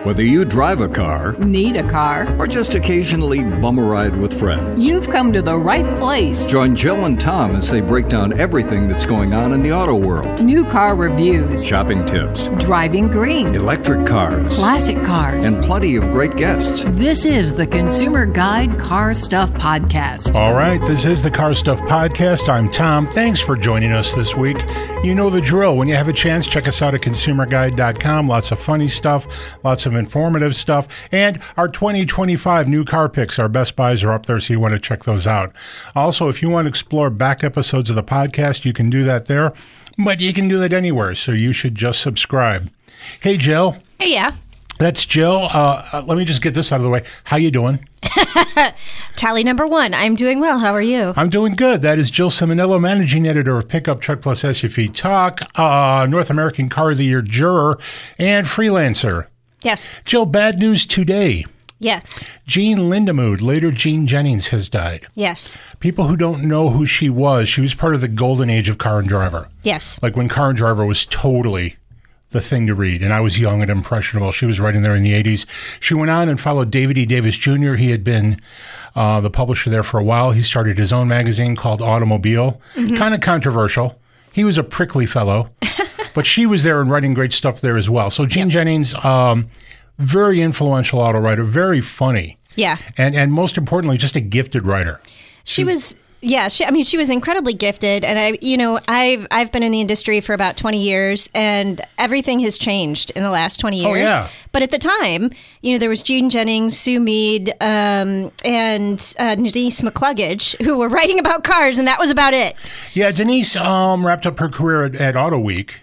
Whether you drive a car, need a car, or just occasionally bum a ride with friends, you've come to the right place. Join Jill and Tom as they break down everything that's going on in the auto world. New car reviews, Shopping tips, driving green, electric cars, classic cars, and plenty of great guests. This is the Consumer Guide Car Stuff Podcast. All right, this is the Car Stuff Podcast. I'm Tom. Thanks for joining us this week. You know the drill. When you have a chance, check us out at consumerguide.com. Lots of funny stuff, lots of informative stuff, and our 2025 new car picks, our best buys are up there, so you want to check those out. Also, if you want to explore back episodes of the podcast, you can do that there, but you can do that anywhere, so you should just subscribe. Hey, Jill. Hey, yeah. That's Jill. Let me just get this out of the way. How you doing? Tally number one. I'm doing well. How are you? I'm doing good. That is Jill Simonello, managing editor of Pickup Truck Plus SUV Talk, North American Car of the Year juror, and freelancer. Yes. Jill, bad news today. Yes. Jean Lindemood, later Jean Jennings, has died. Yes. People who don't know who she was part of the golden age of Car and Driver. Yes. Like when Car and Driver was totally the thing to read, and I was young and impressionable. She was writing there in the 80s. She went on and followed David E. Davis Jr. He had been the publisher there for a while. He started his own magazine called Automobile. Kind of controversial. He was a prickly fellow, but she was there and writing great stuff there as well. So Jean Jennings, very influential auto writer, very funny. Yeah. And most importantly, just a gifted writer. She was... Yeah, she was incredibly gifted, and I've been in the industry for about 20 years, and everything has changed in the last 20 years. Oh, yeah. But at the time, there was Jean Jennings, Sue Mead, and Denise McCluggage, who were writing about cars, and that was about it. Yeah, Denise wrapped up her career at Auto Week.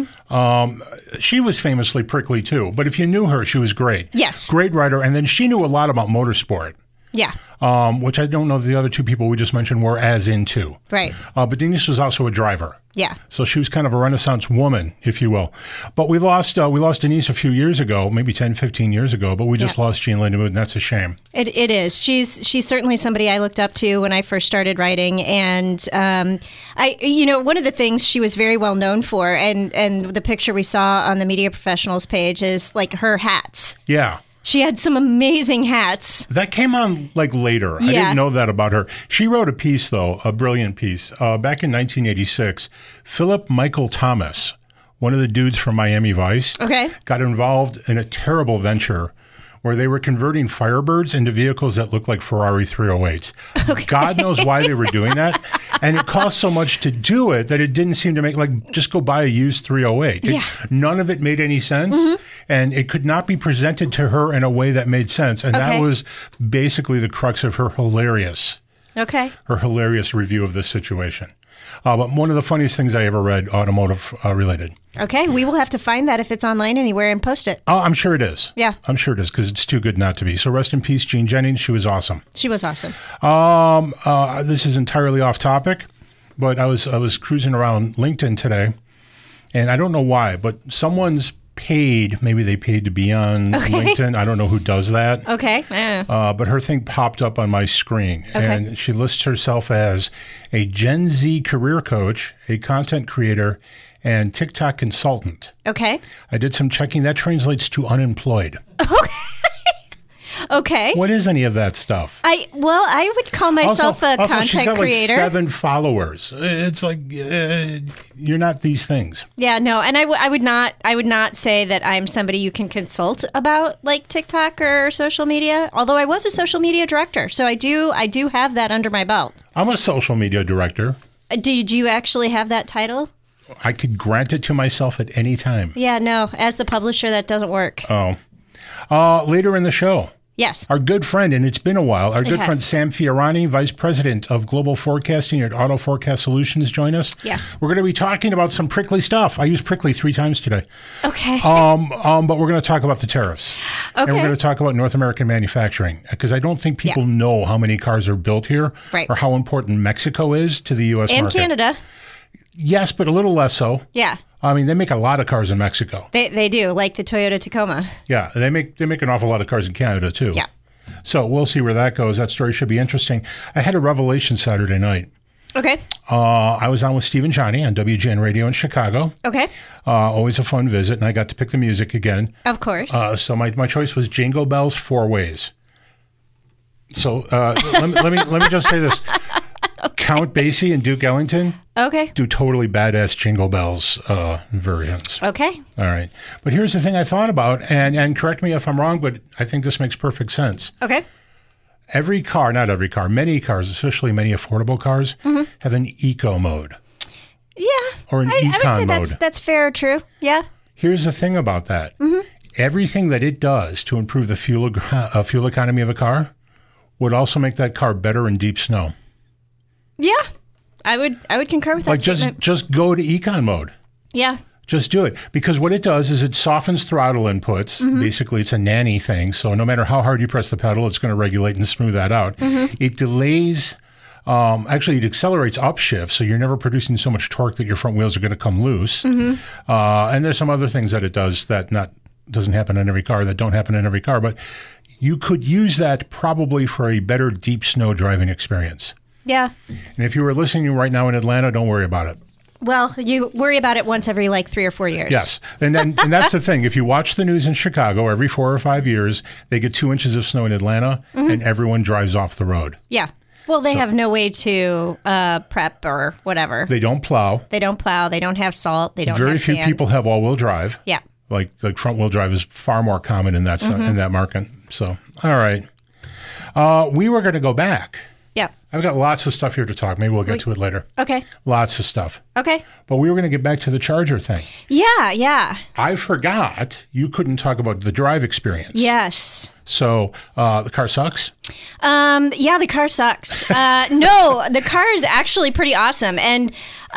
She was famously prickly too, but if you knew her, she was great. Yes. Great writer, and then she knew a lot about motorsport. Yeah. Which I don't know the other two people we just mentioned were as into. Right. But Denise was also a driver. Yeah. So she was kind of a Renaissance woman, if you will. But we lost Denise a few years ago, maybe 10, 15 years ago, but we just lost Jean Lindemood, and that's a shame. It is. She's certainly somebody I looked up to when I first started writing, and one of the things she was very well known for, and the picture we saw on the Media Professionals page is like her hats. Yeah. She had some amazing hats. That came on later. Yeah. I didn't know that about her. She wrote a piece, though, a brilliant piece. Back in 1986, Philip Michael Thomas, one of the dudes from Miami Vice, got involved in a terrible venture where they were converting Firebirds into vehicles that looked like Ferrari 308s. God knows why they were doing that. And it cost so much to do it that it didn't seem to make, just go buy a used 308. None of it made any sense. And it could not be presented to her in a way that made sense. And that was basically the crux of her hilarious review of this situation. But one of the funniest things I ever read, automotive related. Okay, we will have to find that if it's online anywhere and post it. Oh, I'm sure it is. Yeah. I'm sure it is, because it's too good not to be. So rest in peace, Jean Jennings. She was awesome. She was awesome. This is entirely off topic, but I was cruising around LinkedIn today, and I don't know why, but someone's paid. Maybe they paid to be on LinkedIn. I don't know who does that. Okay. But her thing popped up on my screen, and she lists herself as a Gen Z career coach, a content creator, and TikTok consultant. Okay. I did some checking. That translates to unemployed. Okay. What is any of that stuff? I would call myself a content she's got creator. 7 followers. It's like you're not these things. Yeah, no, and I would not say that I'm somebody you can consult about TikTok or social media. Although I was a social media director, so I do have that under my belt. I'm a social media director. Did you actually have that title? I could grant it to myself at any time. Yeah, no, as the publisher, that doesn't work. Oh. Later in the show. Yes. Our good friend, and it's been a while, friend Sam Fiorani, Vice President of Global Forecasting at Auto Forecast Solutions, join us. Yes. We're going to be talking about some prickly stuff. I used prickly 3 times today. Okay. But we're going to talk about the tariffs. Okay. And we're going to talk about North American manufacturing, because I don't think people know how many cars are built here, or how important Mexico is to the U.S. market. And Canada. Yes, but a little less so. Yeah. I mean, they make a lot of cars in Mexico. They do, like the Toyota Tacoma. Yeah, they make an awful lot of cars in Canada, too. Yeah. So we'll see where that goes. That story should be interesting. I had a revelation Saturday night. Okay. I was on with Steve and Johnny on WGN Radio in Chicago. Okay. Always a fun visit, and I got to pick the music again. Of course. So my choice was Jingle Bells Four Ways. So let me just say this. Count Basie and Duke Ellington do totally badass Jingle Bells versions. Okay. All right. But here's the thing I thought about, and correct me if I'm wrong, but I think this makes perfect sense. Okay. Every car, not every car, many cars, especially many affordable cars, have an eco mode. Yeah. Or an econ I would say mode. that's fair or true. Yeah. Here's the thing about that. Everything that it does to improve the fuel economy of a car would also make that car better in deep snow. Yeah. I would concur with that statement. Just go to econ mode. Yeah. Just do it. Because what it does is it softens throttle inputs. Basically, it's a nanny thing. So no matter how hard you press the pedal, it's going to regulate and smooth that out. It delays, actually, it accelerates upshift. So you're never producing so much torque that your front wheels are going to come loose. And there's some other things that it does that doesn't happen in every car, that don't happen in every car. But you could use that probably for a better deep snow driving experience. Yeah. And if you were listening right now in Atlanta, don't worry about it. Well, you worry about it once every 3 or 4 years. Yes. And that's the thing. If you watch the news in Chicago, every 4 or 5 years, they get 2 inches of snow in Atlanta, and everyone drives off the road. Yeah. Well, they have no way to prep or whatever. They don't plow. They don't plow. They don't have salt. They don't Very have few sand. people have all-wheel drive. Yeah. Like front-wheel drive is far more common in that in that market. So, all right. We were going to go back. Yeah. I've got lots of stuff here to talk. Maybe we'll get to it later. Okay. Lots of stuff. Okay. But we were going to get back to the Charger thing. Yeah. I forgot you couldn't talk about the drive experience. Yes. So the car sucks? Yeah, the car sucks. No, the car is actually pretty awesome. And,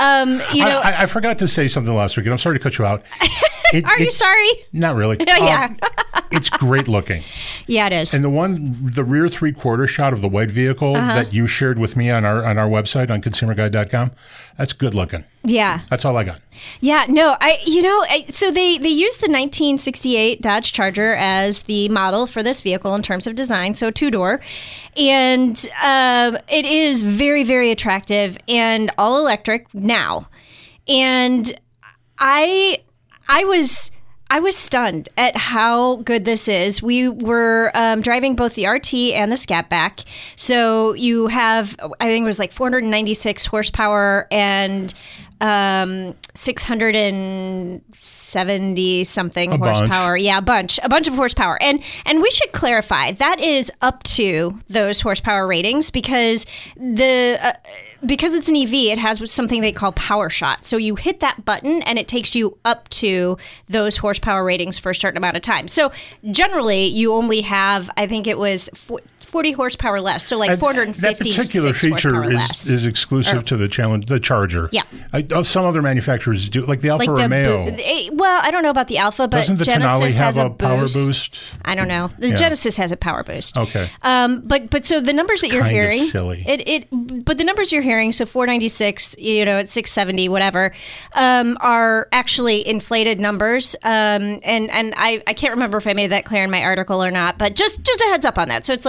I forgot to say something last week, and I'm sorry to cut you out. Are you sorry? Not really. Yeah. It's great looking. Yeah, it is. And the rear 3/4 shot of the white vehicle that you shared with me on our website on consumerguide.com, that's good looking. Yeah. That's all I got. Yeah, no, so they used the 1968 Dodge Charger as the model for this vehicle in terms of design, so 2-door. And it is very, very attractive and all electric now. And I was stunned at how good this is. We were driving both the RT and the Scat Back. So you have, I think it was 496 horsepower and 670 something horsepower. Yeah, a bunch of horsepower. And we should clarify that is up to those horsepower ratings because because it's an EV, it has something they call Power Shot. So you hit that button and it takes you up to those horsepower ratings for a certain amount of time. So generally you only have, I think it was 40 horsepower less, so 450. That particular feature is exclusive to the Charger. Yeah. Some other manufacturers do, like the Alfa Romeo. Well, I don't know about the Alfa, but doesn't the Genesis Denali have has a power boost? I don't know. The Genesis has a power boost. Okay. But so the numbers that you're hearing, silly. But the numbers you're hearing, so 496, at 670, whatever, are actually inflated numbers. And I can't remember if I made that clear in my article or not, but just a heads up on that. So it's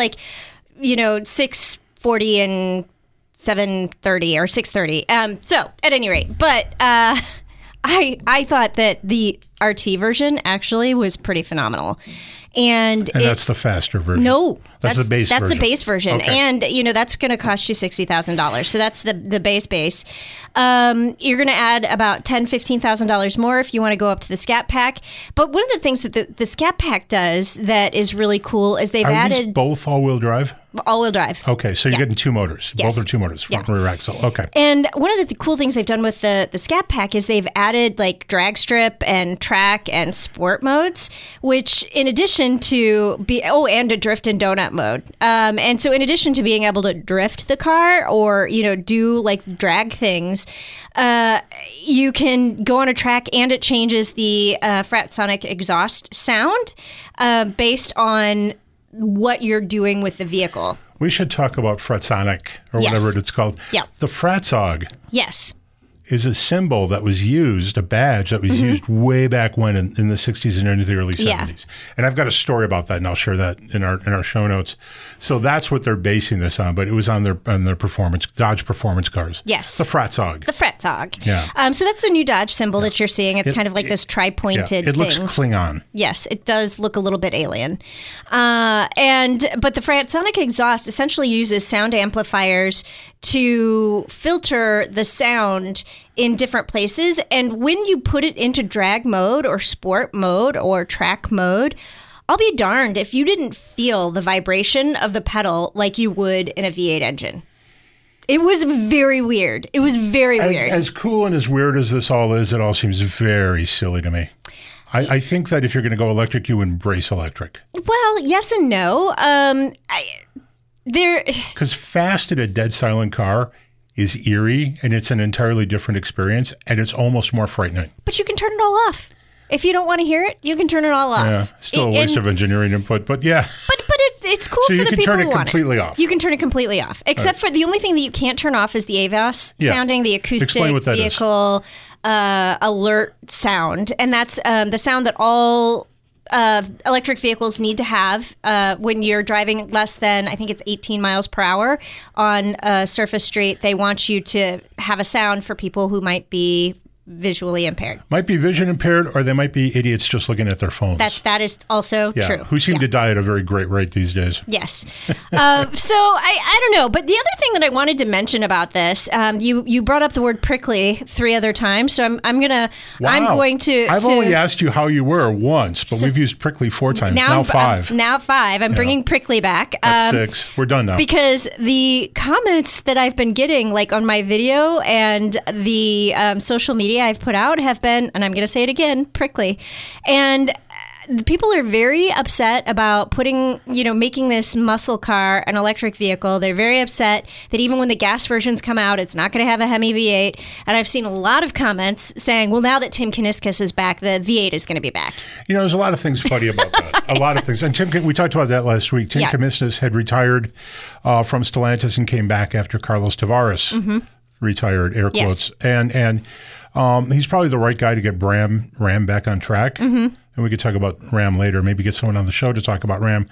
640 and 730 or 630. So at any rate, but I thought that the RT version actually was pretty phenomenal. And that's the faster version. No, that's the base version. That's the base version. Okay. And, that's going to cost you $60,000. So that's the base. You're going to add about $10,000, $15,000 more if you want to go up to the Scat Pack. But one of the things that the Scat Pack does that is really cool is they've added... Are these both all-wheel drive? All-wheel drive. Okay, so you're getting 2 motors. Yes. Both are 2 motors, front and rear axle. Okay. And one of the cool things they've done with the Scat Pack is they've added drag strip and track and sport modes, which in addition to and a drift and donut mode. And so in addition to being able to drift the car or, do drag things, you can go on a track and it changes the Fratsonic exhaust sound based on what you're doing with the vehicle. We should talk about Fratsonic or whatever it's called. Yeah. The Fratsog. Yes. is a symbol that was used, a badge that was used way back when in the 60s and into the early 70s. Yeah. And I've got a story about that, and I'll share that in our show notes. So that's what they're basing this on, but it was on their performance, Dodge performance cars. Yes. The Fratzog. The Fratzog. Yeah. So that's the new Dodge symbol that you're seeing. It's kind of like this tri-pointed thing. It looks Klingon. Yes, it does look a little bit alien. But the Fratsonic exhaust essentially uses sound amplifiers to filter the sound in different places. And when you put it into drag mode or sport mode or track mode, I'll be darned if you didn't feel the vibration of the pedal like you would in a V8 engine. It was very weird. It was very weird. As cool and as weird as this all is, it all seems very silly to me. I think that if you're going to go electric, you embrace electric. Well, yes and no. Because fast in a dead silent car is eerie, and it's an entirely different experience, and it's almost more frightening. But you can turn it all off. If you don't want to hear it, you can turn it all off. Yeah, still a waste of engineering input, but yeah. But it's cool for the people who want it. So you can turn it completely off. You can turn it completely off. Except for the only thing that you can't turn off is the AVAS sounding, the acoustic vehicle alert sound. And that's the sound that all electric vehicles need to have when you're driving less than, I think it's 18 miles per hour on a surface street. They want you to have a sound for people who might be visually impaired. Might be vision impaired, or they might be idiots just looking at their phones. That is also true. Who seem to die at a very great rate these days. Yes. So I don't know. But the other thing that I wanted to mention about this, you brought up the word prickly 3 other times. So I'm going to... Wow. I'm going to... I've only asked you how you were once, but we've used prickly 4 times. Now 5. Now 5. I'm bringing prickly back. That's 6. We're done now. Because the comments that I've been getting, like on my video and the social media I've put out have been, and I'm going to say it again, prickly. And people are very upset about making this muscle car an electric vehicle. They're very upset that even when the gas versions come out, it's not going to have a Hemi V8. And I've seen a lot of comments saying, well, now that Tim Kuniskis is back, the V8 is going to be back. There's a lot of things funny about that. A lot of things. And we talked about that last week. Tim Kuniskis had retired from Stellantis and came back after Carlos Tavares retired, air quotes. Yes. And he's probably the right guy to get Ram back on track. And we could talk about Ram later, maybe get someone on the show to talk about Ram.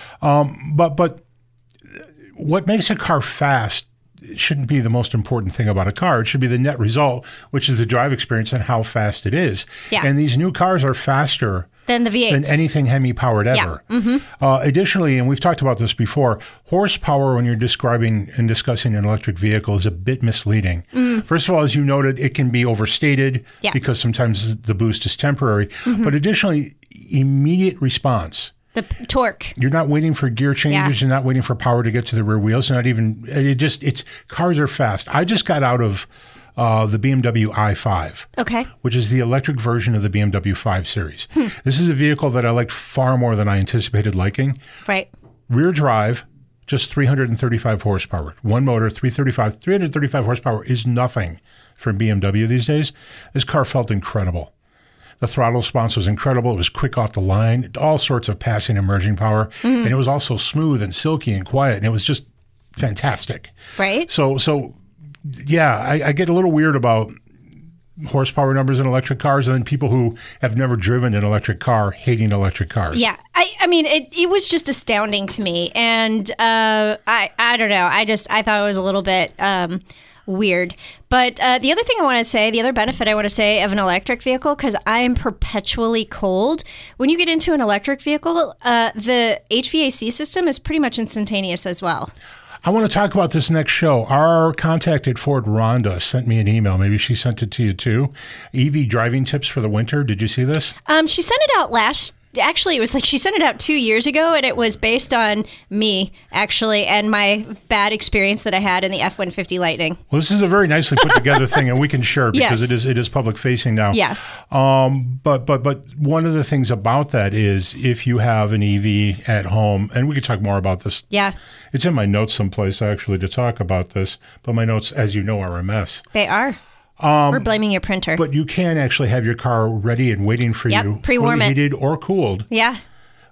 But what makes a car fast shouldn't be the most important thing about a car. It should be the net result, which is the drive experience and how fast it is. Yeah. And these new cars are faster than the V8s. Than anything Hemi-powered ever. Yeah. Additionally, and we've talked about this before, horsepower when you're describing and discussing an electric vehicle is a bit misleading. First of all, as you noted, it can be overstated because sometimes the boost is temporary. But additionally, immediate response. The torque. You're not waiting for gear changes. You're not waiting for power to get to the rear wheels. Cars are fast. I just got out of the BMW i5, which is the electric version of the BMW 5 Series. This is a vehicle that I liked far more than I anticipated liking. Right. Rear drive, just 335 horsepower. One motor, 335 horsepower is nothing for BMW these days. This car felt incredible. The throttle response was incredible. It was quick off the line, all sorts of passing and merging power. And it was also smooth and silky and quiet, and it was just fantastic. Right. So I get a little weird about horsepower numbers in electric cars, and then people who have never driven an electric car hating electric cars. Yeah. I mean, it was just astounding to me. And I don't know. I thought it was a little bit weird. But the other thing I want to say, the other benefit I want to say of an electric vehicle, because I am perpetually cold, when you get into an electric vehicle, the HVAC system is pretty much instantaneous as well. I want to talk about this next show. Our contact at Ford, Rhonda, sent me an email. Maybe she sent it to you too. EV driving tips for the winter. Did you see this? She sent it out Actually, it was like she sent it out 2 years ago, and it was based on me, actually, and my bad experience that I had in the F-150 Lightning. Well, this is a very nicely put together thing, and we can share because it is public facing now. Yeah. But one of the things about that is if you have an EV at home, and we could talk more about this. Yeah. It's in my notes someplace, actually, to talk about this. But my notes, as you know, are a mess. They are. We're blaming your printer. But you can actually have your car ready and waiting for you, pre-warm fully heated or cooled. Yeah.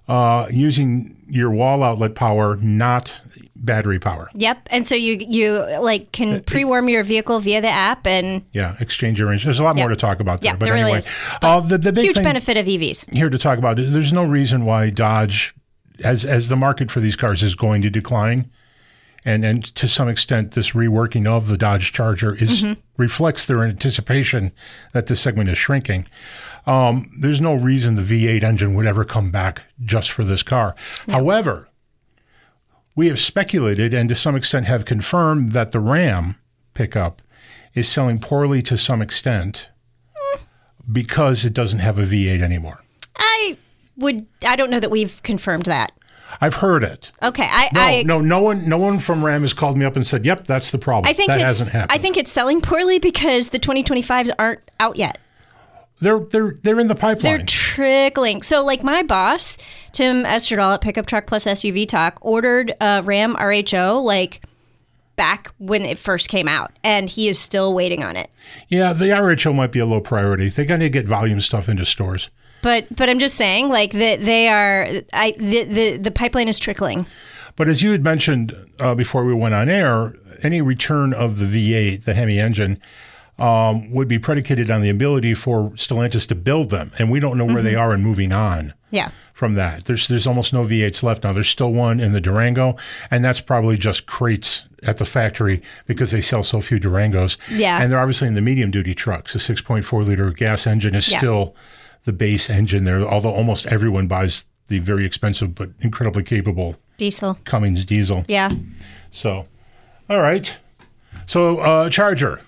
using your wall outlet power, not battery power. Yep. And so you like can pre-warm your vehicle via the app and exchange your range. There's a lot more to talk about there. Yeah, But there anyway, really is. But the big huge thing benefit of EVs here to talk about, there's no reason why Dodge, as the market for these cars is going to decline, and to some extent this reworking of the Dodge Charger reflects their anticipation that this segment is shrinking. There's no reason the V8 engine would ever come back just for this car. No. However, we have speculated and to some extent have confirmed that the Ram pickup is selling poorly to some extent because it doesn't have a V8 anymore. I don't know that we've confirmed that. I've heard it. Okay. No one from Ram has called me up and said, "Yep, that's the problem." That hasn't happened. I think it's selling poorly because the 2025s aren't out yet. They're in the pipeline. They're trickling. So, like my boss, Tim Esterdahl at Pickup Truck Plus SUV Talk, ordered a Ram RHO like back when it first came out, and he is still waiting on it. Yeah, the RHO might be a low priority. They got to get volume stuff into stores. But I'm just saying, like that they are. The pipeline is trickling. But as you had mentioned before we went on air, any return of the V8, the Hemi engine, would be predicated on the ability for Stellantis to build them, and we don't know where they are in moving on. Yeah. From that, there's almost no V8s left now. There's still one in the Durango, and that's probably just crates at the factory because they sell so few Durangos. Yeah. And they're obviously in the medium duty trucks. The 6.4 liter gas engine is still the base engine there, although almost everyone buys the very expensive but incredibly capable diesel Cummins diesel. Yeah. So, all right. So, Charger.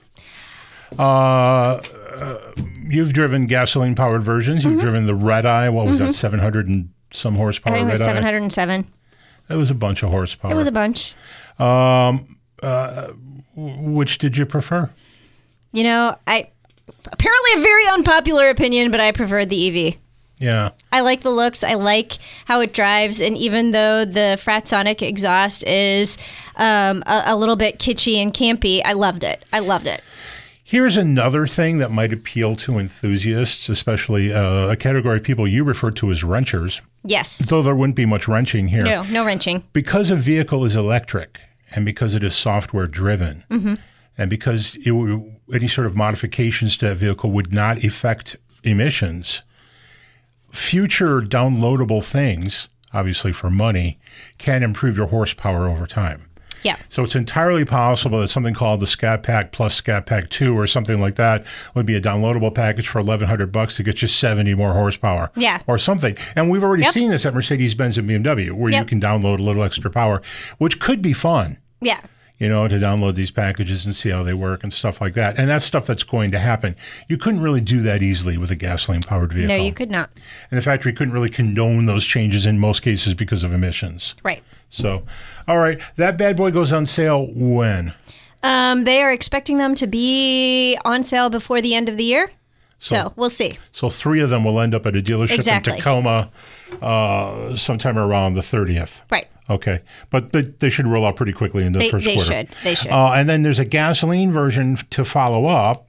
You've driven gasoline-powered versions. You've driven the Red Eye. What was that, 700 and some horsepower? I think it was 707. That was a bunch of horsepower. It was a bunch. Which did you prefer? You know, apparently a very unpopular opinion, but I preferred the EV. Yeah. I like the looks. I like how it drives. And even though the Fratsonic exhaust is a little bit kitschy and campy, I loved it. Here's another thing that might appeal to enthusiasts, especially a category of people you refer to as wrenchers. Yes. Though there wouldn't be much wrenching here. No wrenching. Because a vehicle is electric and because it is software driven and because any sort of modifications to that vehicle would not affect emissions, future downloadable things, obviously for money, can improve your horsepower over time. Yeah. So it's entirely possible that something called the Scat Pack plus Scat Pack 2 or something like that would be a downloadable package for $1,100 to get you 70 more horsepower. Yeah. Or something. And we've already seen this at Mercedes-Benz and BMW where you can download a little extra power, which could be fun. Yeah. You know, to download these packages and see how they work and stuff like that. And that's stuff that's going to happen. You couldn't really do that easily with a gasoline-powered vehicle. No, you could not. And the factory couldn't really condone those changes in most cases because of emissions. Right. So, all right, that bad boy goes on sale when? They are expecting them to be on sale before the end of the year. So we'll see. So 3 of them will end up at a dealership in Tacoma sometime around the 30th. Right. Okay. But they should roll out pretty quickly in the first quarter. They should. And then there's a gasoline version to follow up,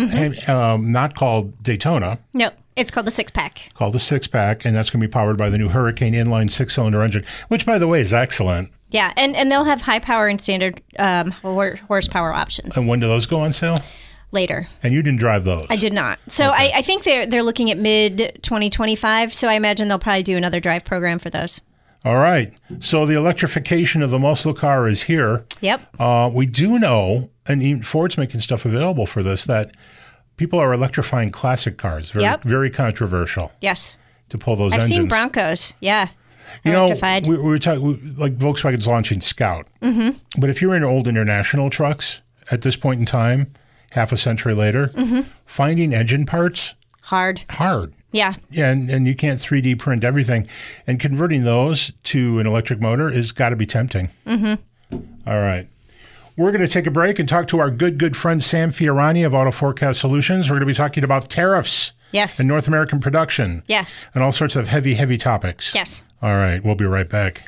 not called Daytona. No. It's called the 6-pack. Called the 6-pack, and that's going to be powered by the new Hurricane inline 6-cylinder engine, which, by the way, is excellent. Yeah, and they'll have high power and standard horsepower options. And when do those go on sale? Later. And you didn't drive those? I did not. So okay. I think they're looking at mid-2025, so I imagine they'll probably do another drive program for those. All right. So the electrification of the muscle car is here. Yep. We do know, and even Ford's making stuff available for this, that people are electrifying classic cars. Very controversial. Yes. To pull those engines. I've seen Broncos. Yeah. You electrified. We were talking, like Volkswagen's launching Scout. Mm-hmm. But if you're in old international trucks at this point in time, half a century later, finding engine parts. Hard. Yeah. Yeah, and you can't 3D print everything. And converting those to an electric motor has got to be tempting. Mm-hmm. All right. We're going to take a break and talk to our good friend Sam Fiorani of Auto Forecast Solutions. We're going to be talking about tariffs. Yes. And North American production. Yes. And all sorts of heavy topics. Yes. All right. We'll be right back.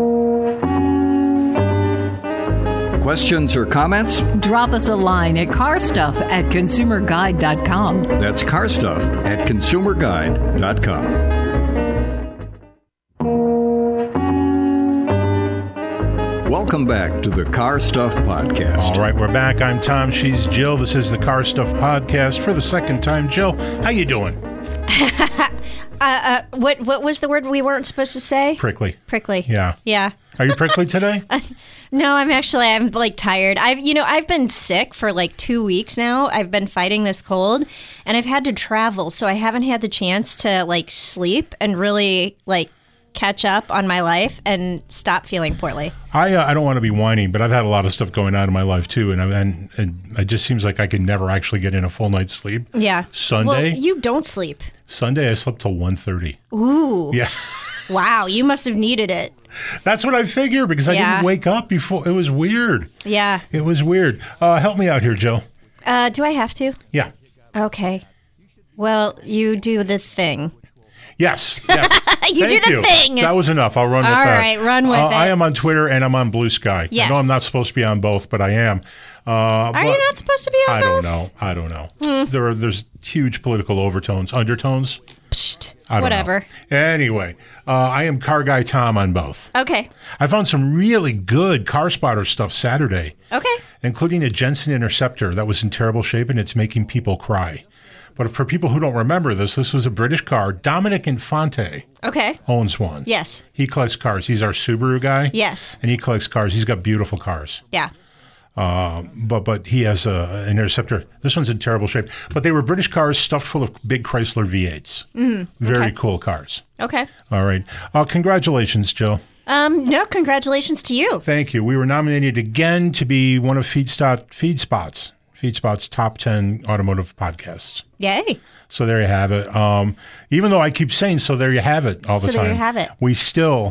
Questions or comments? Drop us a line at carstuff@consumerguide.com. That's carstuff@consumerguide.com. Welcome back to the Car Stuff Podcast. All right, we're back. I'm Tom. She's Jill. This is the Car Stuff Podcast for the second time. Jill, how you doing? What was the word we weren't supposed to say? Prickly. Prickly. Yeah. Yeah. Are you prickly today? No, I'm like tired. I've been sick for like 2 weeks now. I've been fighting this cold and I've had to travel. So I haven't had the chance to like sleep and really like catch up on my life and stop feeling poorly. I don't want to be whining, but I've had a lot of stuff going on in my life too. And it just seems like I can never actually get in a full night's sleep. Yeah. Sunday. Well, you don't sleep. Sunday, I slept till 1:30. Ooh. Yeah. Wow. You must have needed it. That's what I figure because I didn't wake up before. It was weird. Yeah. It was weird. Help me out here, Jill. Do I have to? Yeah. Okay. Well, you do the thing. Yes. You do the thing. That was enough. I'll run with that. All right, run with it. I am on Twitter and I'm on Blue Sky. Yes. I know I'm not supposed to be on both, but I am. Are you not supposed to be on both? I don't know. There's huge political undertones. Psst. I don't Whatever. know. Anyway, I am Car Guy Tom on both. Okay. I found some really good Car Spotter stuff Saturday. Okay. Including a Jensen Interceptor that was in terrible shape and it's making people cry. But for people who don't remember this was a British car. Dominic Infante owns one. Yes. He collects cars. He's our Subaru guy. Yes. And he collects cars. He's got beautiful cars. Yeah. But he has an Interceptor. This one's in terrible shape. But they were British cars stuffed full of big Chrysler V8s. Very cool cars. Okay. All right. Congratulations, Jill. No, congratulations to you. Thank you. We were nominated again to be one of FeedSpot's top 10 automotive podcasts. Yay. So there you have it. Even though I keep saying "so there you have it" all the time, so there you have it. We still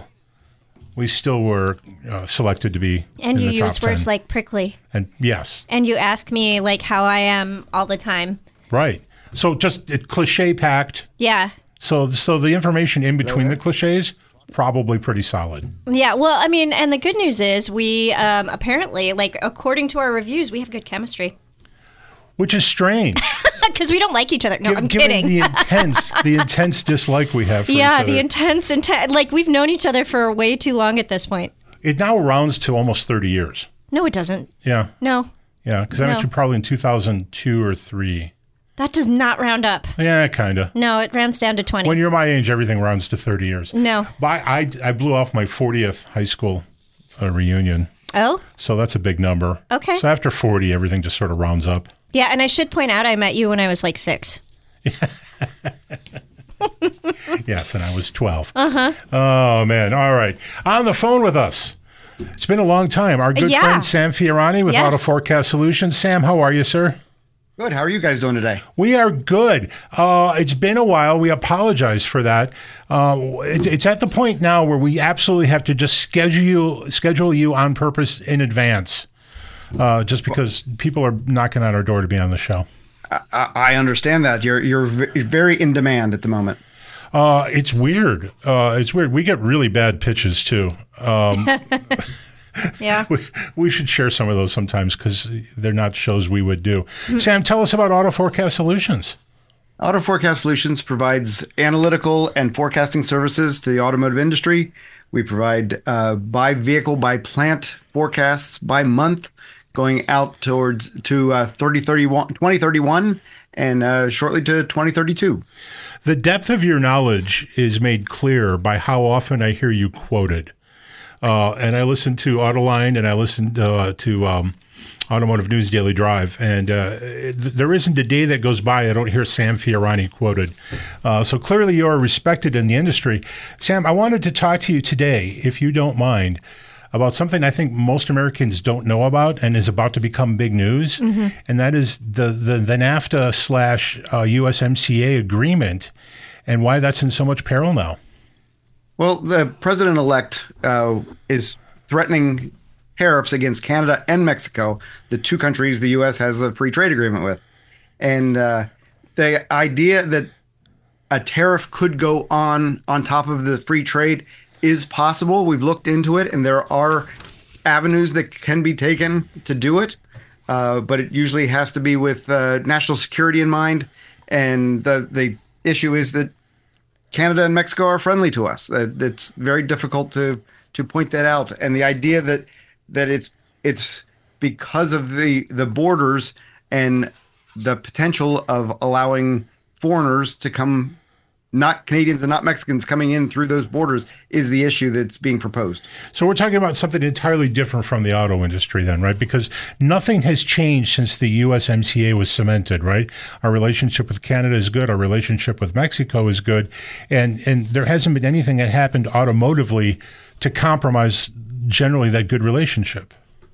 were selected to be. And in you the top use words 10. like prickly. And yes. And you ask me like how I am all the time. Right. So just cliche packed. Yeah. So the information in between the cliches. Probably pretty solid. Yeah, well, I mean, and the good news is we apparently, like, according to our reviews, we have good chemistry. Which is strange. Because we don't like each other. No, I'm kidding. The intense dislike we have for each other. The intense, like, we've known each other for way too long at this point. It now rounds to almost 30 years. No, it doesn't. Yeah. No. Yeah, because I met you probably in 2002 or 3. That does not round up. Yeah, kind of. No, it rounds down to 20. When you're my age, everything rounds to 30 years. No. But I blew off my 40th high school reunion. Oh? So that's a big number. Okay. So after 40, everything just sort of rounds up. Yeah, and I should point out I met you when I was like 6. Yes, and I was 12. Uh-huh. Oh, man. All right. On the phone with us. It's been a long time. Our good friend Sam Fiorani with Auto Forecast Solutions. Sam, how are you, sir? Good. How are you guys doing today? We are good. It's been a while. We apologize for that. It's at the point now where we absolutely have to just schedule you on purpose in advance, just because people are knocking on our door to be on the show. I understand that. You're very in demand at the moment. It's weird. It's weird. We get really bad pitches too. Yeah. We should share some of those sometimes because they're not shows we would do. Sam, tell us about Auto Forecast Solutions. Auto Forecast Solutions provides analytical and forecasting services to the automotive industry. We provide by vehicle, by plant forecasts by month going out to 2031 and shortly to 2032. The depth of your knowledge is made clear by how often I hear you quoted. And I listened to Autoline and I listened to Automotive News Daily Drive. And there isn't a day that goes by I don't hear Sam Fiorani quoted. So clearly you are respected in the industry. Sam, I wanted to talk to you today, if you don't mind, about something I think most Americans don't know about and is about to become big news. Mm-hmm. And that is the NAFTA/USMCA agreement and why that's in so much peril now. Well, the president-elect is threatening tariffs against Canada and Mexico, the two countries the U.S. has a free trade agreement with. And the idea that a tariff could go on top of the free trade is possible. We've looked into it, and there are avenues that can be taken to do it. But it usually has to be with national security in mind. And the issue is that Canada and Mexico are friendly to us. It's very difficult to point that out. And the idea that that it's because of the borders and the potential of allowing foreigners to come, not Canadians and not Mexicans coming in through those borders, is the issue that's being proposed. So we're talking about something entirely different from the auto industry then, right? Because nothing has changed since the USMCA was cemented, right? Our relationship with Canada is good. Our relationship with Mexico is good. And there hasn't been anything that happened automotively to compromise generally that good relationship.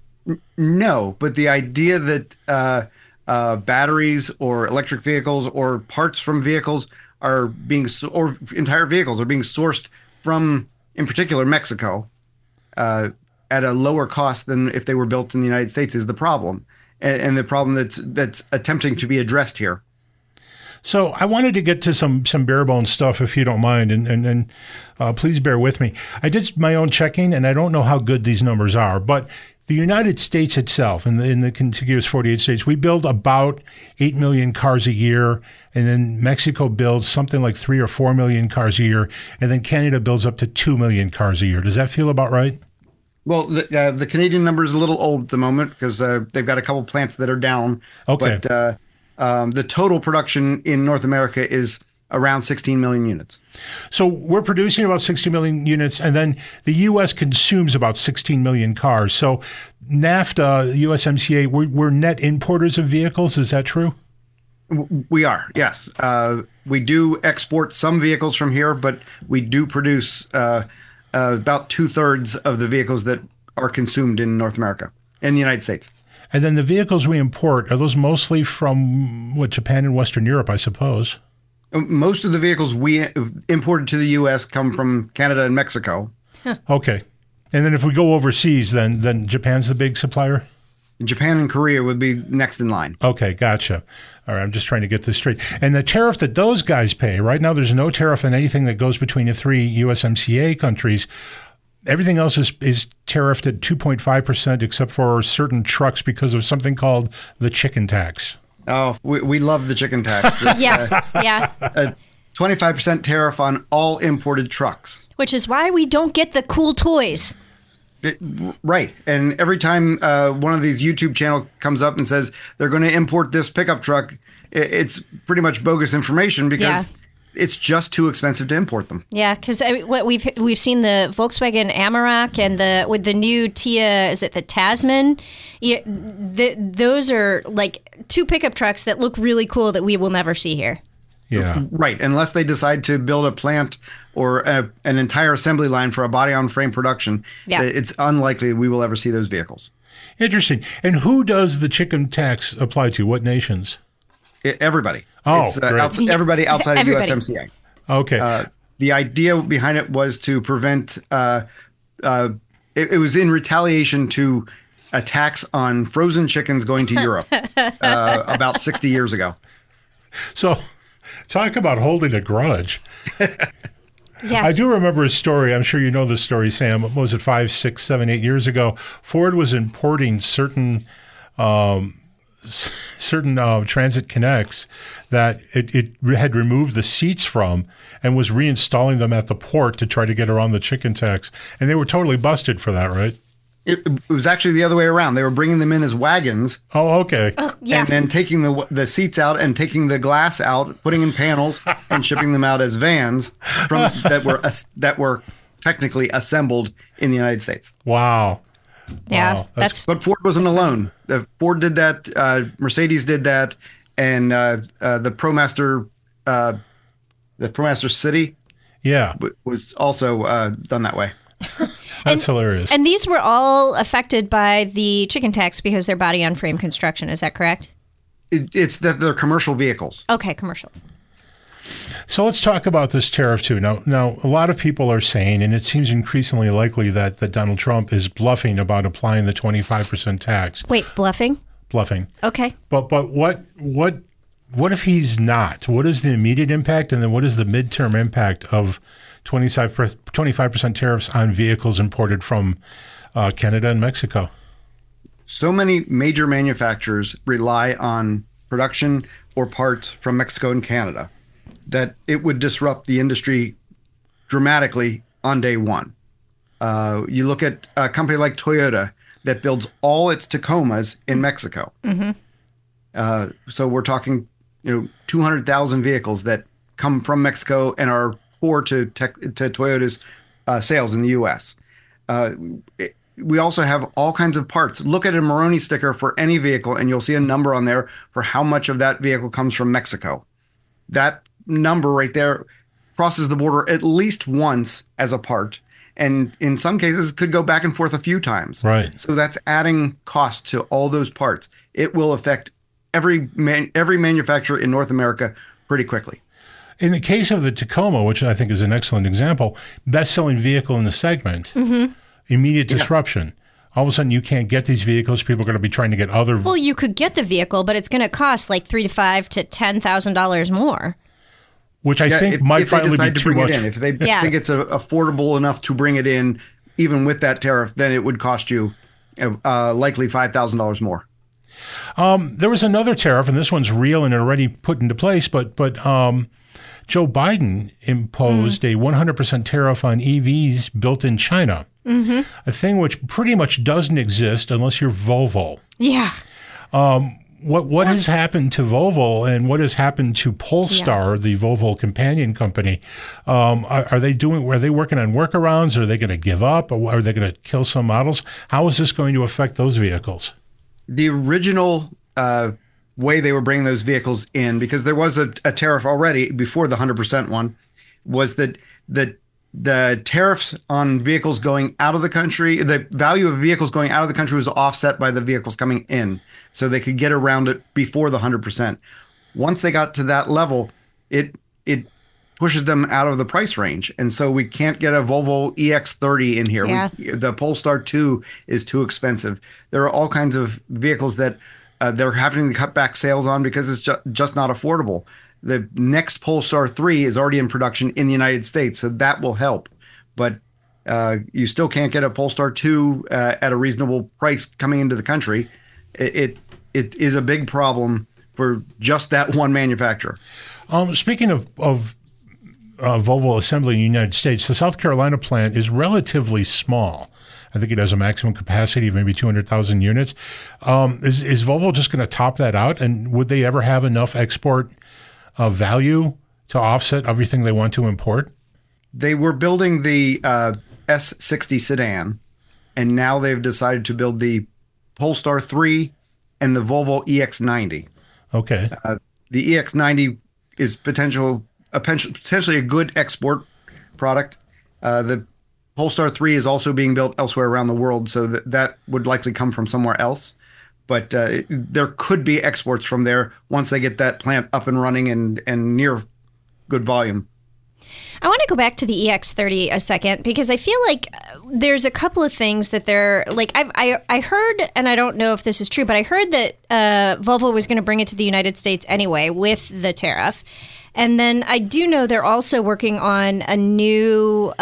No, but the idea that batteries or electric vehicles or parts from vehicles are being, or entire vehicles are being sourced from, in particular, Mexico, at a lower cost than if they were built in the United States is the problem, and the problem that's attempting to be addressed here. So I wanted to get to some bare bones stuff, if you don't mind, and please bear with me. I did my own checking, and I don't know how good these numbers are, but the United States itself, in the contiguous 48 states, we build about 8 million cars a year, and then Mexico builds something like 3 or 4 million cars a year, and then Canada builds up to 2 million cars a year. Does that feel about right? Well, the Canadian number is a little old at the moment because they've got a couple plants that are down. Okay. But the total production in North America is around 16 million units. So we're producing about 60 million units, and then the U.S. consumes about 16 million cars. So NAFTA, USMCA, we're net importers of vehicles. Is that true? We are, yes. We do export some vehicles from here, but we do produce about 2/3 of the vehicles that are consumed in North America, in the United States. And then the vehicles we import, are those mostly from, Japan and Western Europe, I suppose? Most of the vehicles we imported to the U.S. come from Canada and Mexico. Huh. Okay. And then if we go overseas, then Japan's the big supplier? Japan and Korea would be next in line. Okay, gotcha. All right, I'm just trying to get this straight. And the tariff that those guys pay, right now there's no tariff on anything that goes between the 3 USMCA countries. Everything else is tariffed at 2.5% except for certain trucks because of something called the chicken tax. Oh, we love the chicken tax. Yeah. A 25% tariff on all imported trucks. Which is why we don't get the cool toys. Right. And every time one of these YouTube channel comes up and says they're going to import this pickup truck, it's pretty much bogus information because it's just too expensive to import them. Yeah, because we've seen the Volkswagen Amarok and with the new Kia, is it the Tasman? Yeah, those are like 2 pickup trucks that look really cool that we will never see here. Yeah. Right. Unless they decide to build a plant or an entire assembly line for a body-on-frame production, it's unlikely we will ever see those vehicles. Interesting. And who does the chicken tax apply to? What nations? Everybody. Oh, it's, everybody outside of USMCA. Okay. The idea behind it was to prevent, it was in retaliation to a tax on frozen chickens going to Europe about 60 years ago. So talk about holding a grudge. Yeah. I do remember a story. I'm sure you know this story, Sam. What was it, 5, 6, 7, 8 years ago? Ford was importing certain Transit Connects that it had removed the seats from and was reinstalling them at the port to try to get around the chicken tax. And they were totally busted for that, right? It was actually the other way around. They were bringing them in as wagons. Oh, okay. Oh, yeah. And then taking the seats out and taking the glass out, putting in panels, and shipping them out as vans that were technically assembled in the United States. Wow. Yeah, wow. But Ford wasn't alone. Ford did that. Mercedes did that, and the ProMaster City, was also done that way. That's hilarious. And these were all affected by the chicken tax because they're body-on-frame construction. Is that correct? It's that they're commercial vehicles. Okay, commercial. So let's talk about this tariff too. Now, a lot of people are saying, and it seems increasingly likely that Donald Trump is bluffing about applying the 25% tax. Wait, bluffing? Bluffing. Okay. But what if he's not? What is the immediate impact, and then what is the midterm impact of 25% tariffs on vehicles imported from Canada and Mexico? So many major manufacturers rely on production or parts from Mexico and Canada that it would disrupt the industry dramatically on day one. You look at a company like Toyota that builds all its Tacomas in Mexico. So we're talking, 200,000 vehicles that come from Mexico and are core to Toyota's sales in the U.S. We also have all kinds of parts. Look at a Maroni sticker for any vehicle, and you'll see a number on there for how much of that vehicle comes from Mexico. That number right there crosses the border at least once as a part, and in some cases could go back and forth a few times. Right. So that's adding cost to all those parts. It will affect every manufacturer in North America pretty quickly. In the case of the Tacoma, which I think is an excellent example, best-selling vehicle in the segment, immediate disruption. All of a sudden, you can't get these vehicles. People are going to be trying to get other. Well, you could get the vehicle, but it's going to cost like $3,500 to $10,000 more. Which I think might finally be too much. If they think it's affordable enough to bring it in, even with that tariff, then it would cost you likely $5,000 more. There was another tariff, and this one's real and already put into place, but Joe Biden imposed a 100% tariff on EVs built in China, a thing which pretty much doesn't exist unless you're Volvo. Yeah. What has happened to Volvo and what has happened to Polestar, the Volvo companion company? Are they working on workarounds? Are they going to give up? Or are they going to kill some models? How is this going to affect those vehicles? The original way they were bringing those vehicles in, because there was a tariff already before the 100% one, was that the tariffs on vehicles going out of the country, the value of vehicles going out of the country was offset by the vehicles coming in, so they could get around it before the 100%. Once they got to that level, it pushes them out of the price range, and so we can't get a Volvo EX30 in here. Yeah. The Polestar 2 is too expensive. There are all kinds of vehicles that they're having to cut back sales on because it's just not affordable. The next Polestar 3 is already in production in the United States, so that will help. But you still can't get a Polestar 2 at a reasonable price coming into the country. It is a big problem for just that one manufacturer. Speaking of Volvo assembly in the United States, the South Carolina plant is relatively small. I think it has a maximum capacity of maybe 200,000 units. Is Volvo just going to top that out? And would they ever have enough export value to offset everything they want to import? They were building the S60 sedan, and now they've decided to build the Polestar 3 and the Volvo EX90. Okay. The EX90 is potentially a good export product. The Polestar 3 is also being built elsewhere around the world, so that would likely come from somewhere else. But there could be exports from there once they get that plant up and running and near good volume. I want to go back to the EX30 a second, because I feel like there's a couple of things that they're like. I heard, and I don't know if this is true, but I heard that Volvo was going to bring it to the United States anyway with the tariff. And then I do know they're also working on a new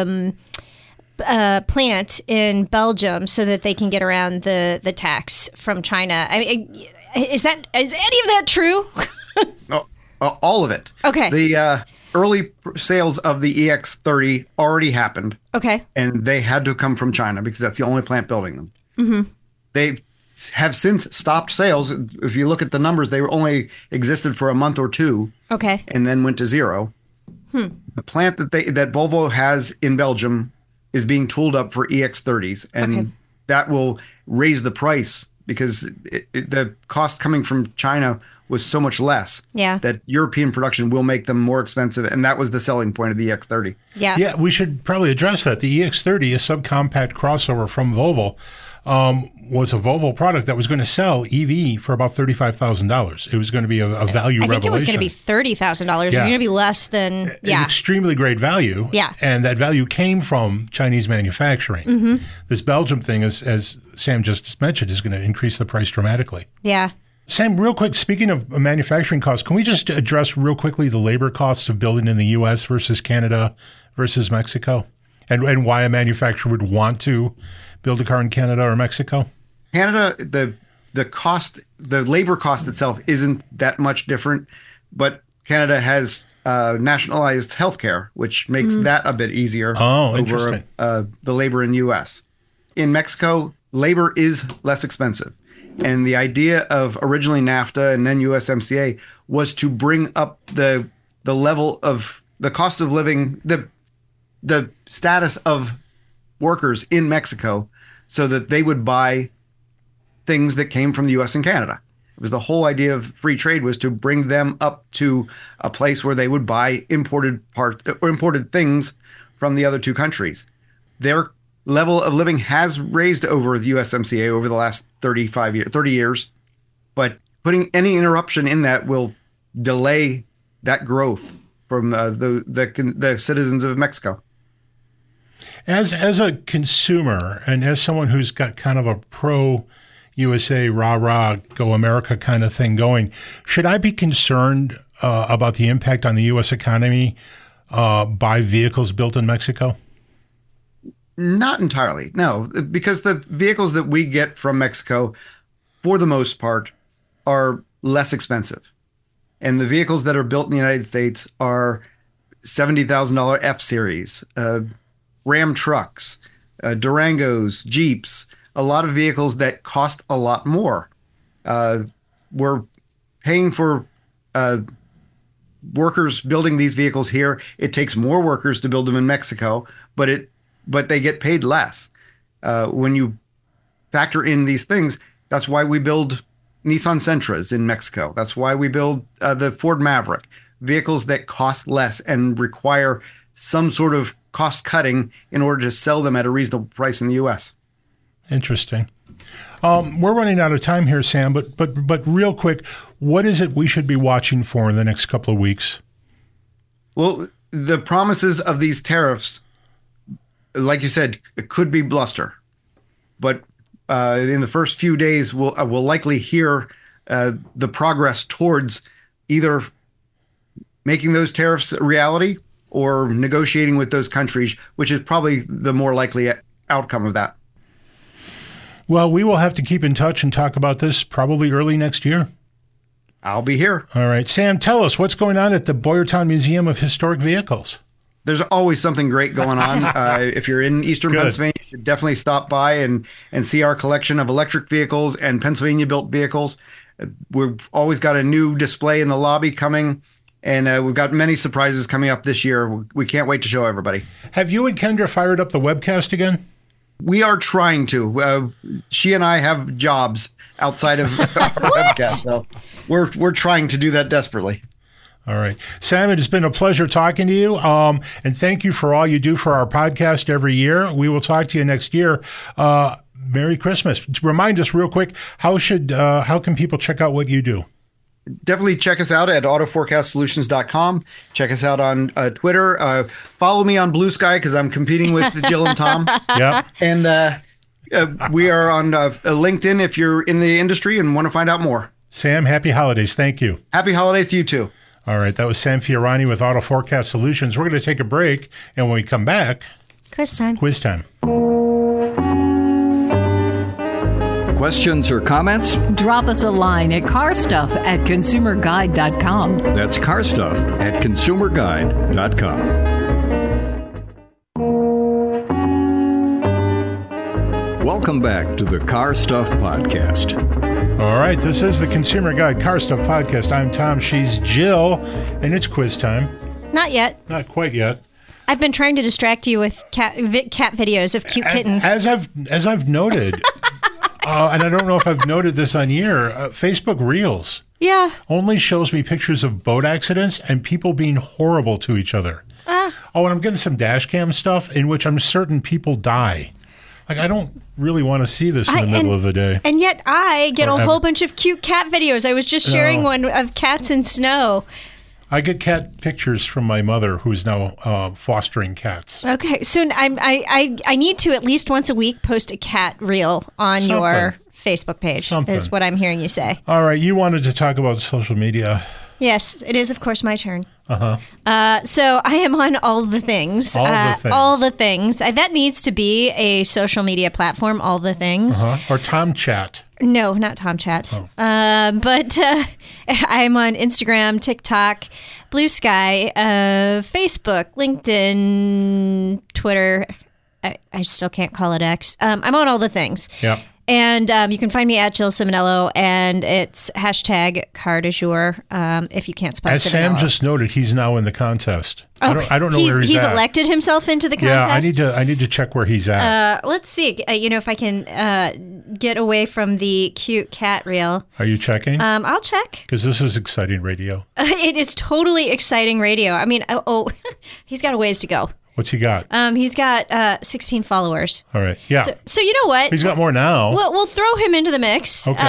plant in Belgium so that they can get around the tax from China. I mean, is any of that true? No, all of it. Okay. The early sales of the EX30 already happened. Okay. And they had to come from China because that's the only plant building them. Mm-hmm. They have since stopped sales. If you look at the numbers, they only existed for a month or two. Okay. And then went to zero. The plant that Volvo has in Belgium is being tooled up for EX30s, and that will raise the price because the cost coming from China was so much less that European production will make them more expensive, and that was the selling point of the EX30. Yeah, we should probably address that. The EX30, a subcompact crossover from Volvo, was a Volvo product that was going to sell EV for about $35,000. It was going to be a value revelation. I think it was going to be $30,000. Yeah. It was going to be less than, an extremely great value. Yeah. And that value came from Chinese manufacturing. Mm-hmm. This Belgium thing, as Sam just mentioned, is going to increase the price dramatically. Yeah. Sam, real quick, speaking of manufacturing costs, can we just address real quickly the labor costs of building in the U.S. versus Canada versus Mexico, and why a manufacturer would want to build a car in Canada or Mexico? Canada, the cost, the labor cost itself isn't that much different, but Canada has nationalized healthcare, which makes that a bit easier over the labor in U.S. In Mexico, labor is less expensive. And the idea of originally NAFTA and then USMCA was to bring up the level of the cost of living, the status of workers in Mexico, so that they would buy things that came from the US and Canada. It was the whole idea of free trade, was to bring them up to a place where they would buy imported parts or imported things from the other two countries. Their level of living has raised over the USMCA over the last 30 years, but putting any interruption in that will delay that growth from the citizens of Mexico. As a consumer and as someone who's got kind of a pro-USA, rah-rah, go America kind of thing going, should I be concerned about the impact on the U.S. economy by vehicles built in Mexico? Not entirely, no, because the vehicles that we get from Mexico, for the most part, are less expensive. And the vehicles that are built in the United States are $70,000 F-Series, Ram trucks, Durangos, Jeeps, a lot of vehicles that cost a lot more. We're paying for workers building these vehicles here. It takes more workers to build them in Mexico, but they get paid less. When you factor in these things, that's why we build Nissan Sentras in Mexico. That's why we build the Ford Maverick, vehicles that cost less and require some sort of cost cutting in order to sell them at a reasonable price in the U.S. Interesting. We're running out of time here, Sam, but real quick, what is it we should be watching for in the next couple of weeks? Well, the promises of these tariffs, like you said, it could be bluster. But in the first few days, we'll likely hear the progress towards either making those tariffs a reality or negotiating with those countries, which is probably the more likely outcome of that. Well, we will have to keep in touch and talk about this probably early next year. I'll be here. All right. Sam, tell us what's going on at the Boyertown Museum of Historic Vehicles. There's always something great going on. If you're in Eastern Pennsylvania, you should definitely stop by and see our collection of electric vehicles and Pennsylvania-built vehicles. We've always got a new display in the lobby coming, and we've got many surprises coming up this year. We can't wait to show everybody. Have you and Kendra fired up the webcast again? We are trying to. She and I have jobs outside of our webcast, so we're trying to do that desperately. All right. Sam, it has been a pleasure talking to you. And thank you for all you do for our podcast every year. We will talk to you next year. Merry Christmas. Remind us real quick, how can people check out what you do? Definitely check us out at autoforecastsolutions.com. Check us out on Twitter. Follow me on Blue Sky because I'm competing with Jill and Tom. Yeah. And we are on LinkedIn if you're in the industry and want to find out more. Sam, happy holidays. Thank you. Happy holidays to you too. All right. That was Sam Fiorani with Auto Forecast Solutions. We're going to take a break. And when we come back... Quiz time. Questions or comments? Drop us a line at carstuff@consumerguide.com. That's carstuff@consumerguide.com. Welcome back to the Car Stuff Podcast. All right, this is the Consumer Guide Car Stuff Podcast. I'm Tom, she's Jill, and it's quiz time. Not yet. Not quite yet. I've been trying to distract you with cat videos of cute kittens. As I've noted, and I don't know if I've noted this on here, Facebook Reels only shows me pictures of boat accidents and people being horrible to each other. And I'm getting some dash cam stuff in which I'm certain people die. Like, I don't really want to see this in the middle of the day. And yet I get a whole bunch of cute cat videos. I was just sharing one of cats in snow. I get cat pictures from my mother, who's now fostering cats. Okay, so I need to at least once a week post a cat reel on your Facebook page, is what I'm hearing you say. All right, you wanted to talk about social media. Yes, it is, of course, my turn. So I am on all the things. All the things. That needs to be a social media platform, all the things. Or TomChat. No, not TomChat. But I'm on Instagram, TikTok, Blue Sky, Facebook, LinkedIn, Twitter. I still can't call it X. I'm on all the things. Yeah. And you can find me at Jill Ciminello, and it's hashtag car du jour if you can't spell As Ciminello. Sam just noted, he's now in the contest. I don't know where he's at. He's elected himself into the contest. Yeah, I need to check where he's at. Let's see. If I can get away from the cute cat reel. Are you checking? I'll check. Because this is exciting radio. It is totally exciting radio. I mean, he's got a ways to go. What's he got? He's got 16 followers. All right. Yeah. So you know what? He's got more now. We'll throw him into the mix. Okay.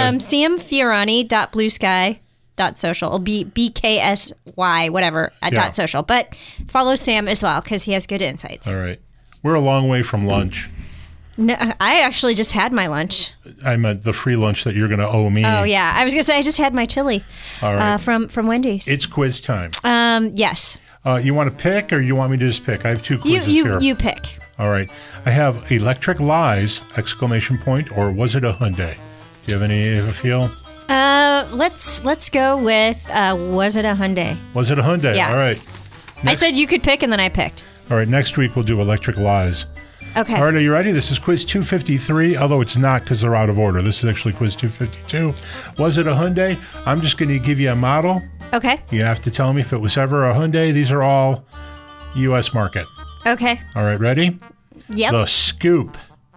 samfiorani.bluesky.social. BKSY, whatever, at .social. But follow Sam as well, because he has good insights. All right. We're a long way from lunch. No, I actually just had my lunch. I meant the free lunch that you're going to owe me. Oh, yeah. I was going to say, I just had my chili All right. from Wendy's. It's quiz time. Yes. You want to pick, or you want me to just pick? I have two quizzes here. You pick. All right. I have Electric Lies, ! Or was it a Hyundai? Do you have a feel? Let's go with was it a Hyundai? Was it a Hyundai? Yeah. All right. I said you could pick, and then I picked. All right. Next week, we'll do Electric Lies. Okay. All right. Are you ready? This is quiz 253, although it's not because they're out of order. This is actually quiz 252. Was it a Hyundai? I'm just going to give you a model. Okay. You have to tell me if it was ever a Hyundai. These are all U.S. market. Okay. All right, ready? Yep. The Scoop.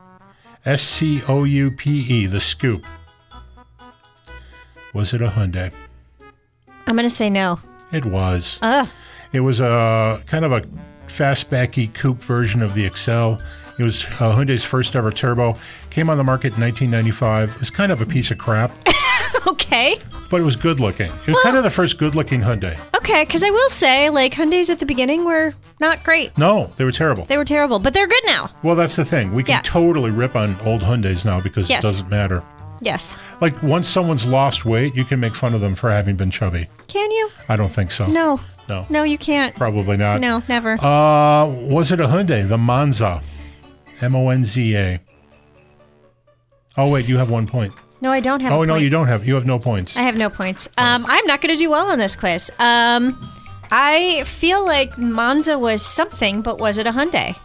Scoupe. The Scoop. Was it a Hyundai? I'm going to say no. It was. It was a kind of a fastbacky coupe version of the Excel. It was Hyundai's first ever turbo. Came on the market in 1995. It was kind of a piece of crap. Okay. But it was good looking. It was kind of the first good looking Hyundai. Okay, because I will say, Hyundais at the beginning were not great. No, they were terrible. They were terrible, but they're good now. Well, that's the thing. We can totally rip on old Hyundais now because it doesn't matter. Yes. Like, once someone's lost weight, you can make fun of them for having been chubby. Can you? I don't think so. No. No. No, you can't. Probably not. No, never. Was it a Hyundai? The Monza. Monza. Oh, wait, you have 1 point. No, I don't have a point. No, you don't have. You have no points. I have no points. I'm not going to do well on this quiz. I feel like Monza was something, but was it a Hyundai?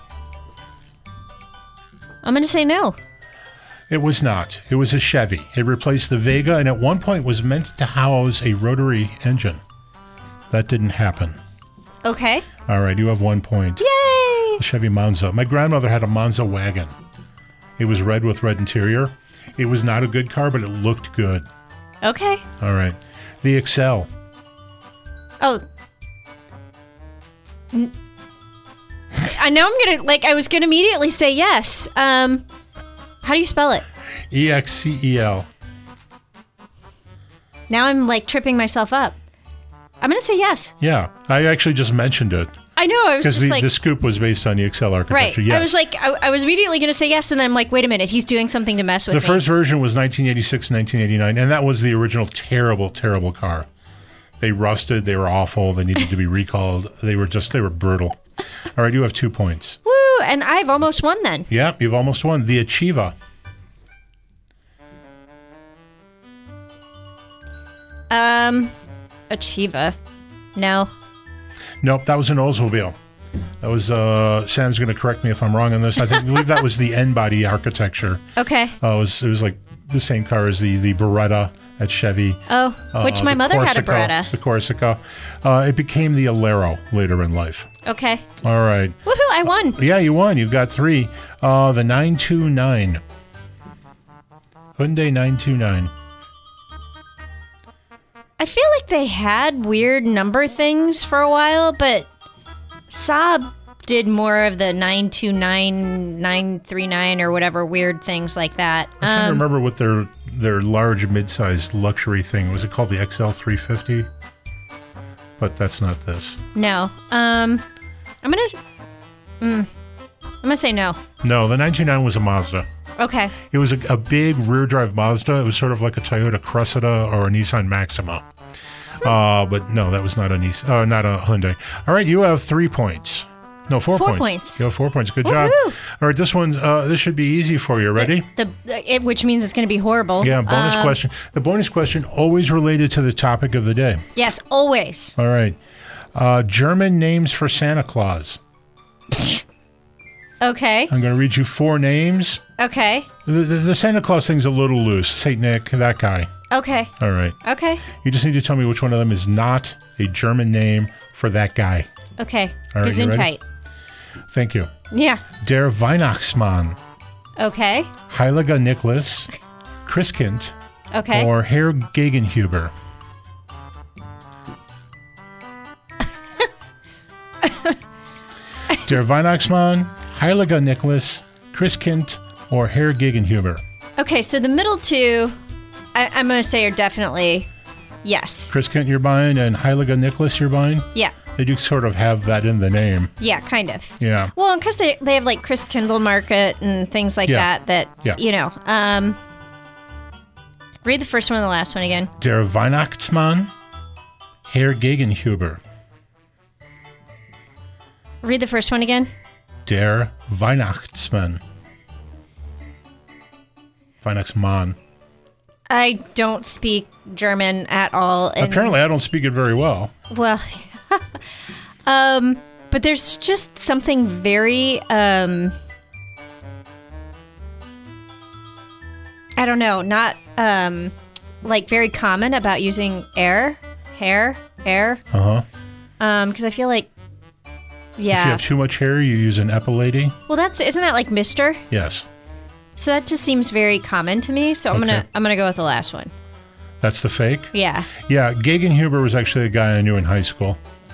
I'm going to say no. It was not. It was a Chevy. It replaced the Vega, and at one point was meant to house a rotary engine. That didn't happen. Okay. All right, you have 1 point. Yay! The Chevy Monza. My grandmother had a Monza wagon. It was red with red interior. It was not a good car, but it looked good. Okay. All right. The Excel. Oh. I know I'm going to, I was going to immediately say yes. How do you spell it? EXCEL. Now I'm, tripping myself up. I'm going to say yes. Yeah. I actually just mentioned it. I know. I was just because the Scoop was based on the Excel architecture. Right. Yes. I was immediately going to say yes, and then I'm like, wait a minute, he's doing something to mess with me. The first version was 1986, 1989, and that was the original terrible, terrible car. They rusted. They were awful. They needed to be recalled. They were brutal. All right, you have 2 points. Woo! And I've almost won then. Yeah, you've almost won. The Achieva. Achieva. No. Nope, that was an Oldsmobile. That was, Sam's going to correct me if I'm wrong on this. I believe that was the N-body architecture. Okay. It was like the same car as the Beretta at Chevy. Oh, which my mother had a Beretta. The Corsica. It became the Alero later in life. Okay. All right. Woohoo, I won. Yeah, you won. You've got 3. The 929. Hyundai 929. I feel like they had weird number things for a while, but Saab did more of the 929, 939, or whatever weird things like that. I'm trying to remember what their large mid-sized luxury thing was. It called the XL350? But that's not this. No. I'm gonna say no. No, the 929 was a Mazda. Okay. It was a big rear-drive Mazda. It was sort of like a Toyota Cressida or a Nissan Maxima. But no, that was not a Nissan, not a Hyundai. All right, you have 3 points. No, 4 points. 4 points. You have 4 points. Good Woo-hoo. job. All right, this should be easy for you. Ready? Which means it's going to be horrible. Yeah, bonus question. The bonus question always related to the topic of the day. Yes, always. All right. German names for Santa Claus. Okay. I'm going to read you 4 names. Okay. The Santa Claus thing's a little loose. St. Nick, that guy. Okay. All right. Okay. You just need to tell me which one of them is not a German name for that guy. Okay. All right, you ready? Gesundheit. Thank you. Yeah. Der Weihnachtsmann. Okay. Heiliger Niklas. Christkind. Okay. Or Herr Gegenhuber. Der Weihnachtsmann, Heiliger Niklas, Christkind, or Herr Gegenhuber. Okay, so the middle 2, I'm going to say are definitely yes. Christkind you're buying and Heiliger Niklas you're buying? Yeah. They do sort of have that in the name. Yeah, kind of. Yeah. Well, because they have like Christkindl Market and things like that, you know. Read the first one and the last one again. Der Weihnachtsmann, Herr Gegenhuber. Read the first one again. Der Weihnachtsmann. Weihnachtsmann. I don't speak German at all. Apparently, I don't speak it very well. Well, but there's just something very, I don't know, not like very common about using hair. Uh-huh. Because I feel like, yeah. If you have too much hair, you use an epilady. Well, isn't that like Mr.? Yes. So that just seems very common to me. So I'm gonna go with the last one. That's the fake? Yeah. Yeah, Gegenhuber was actually a guy I knew in high school.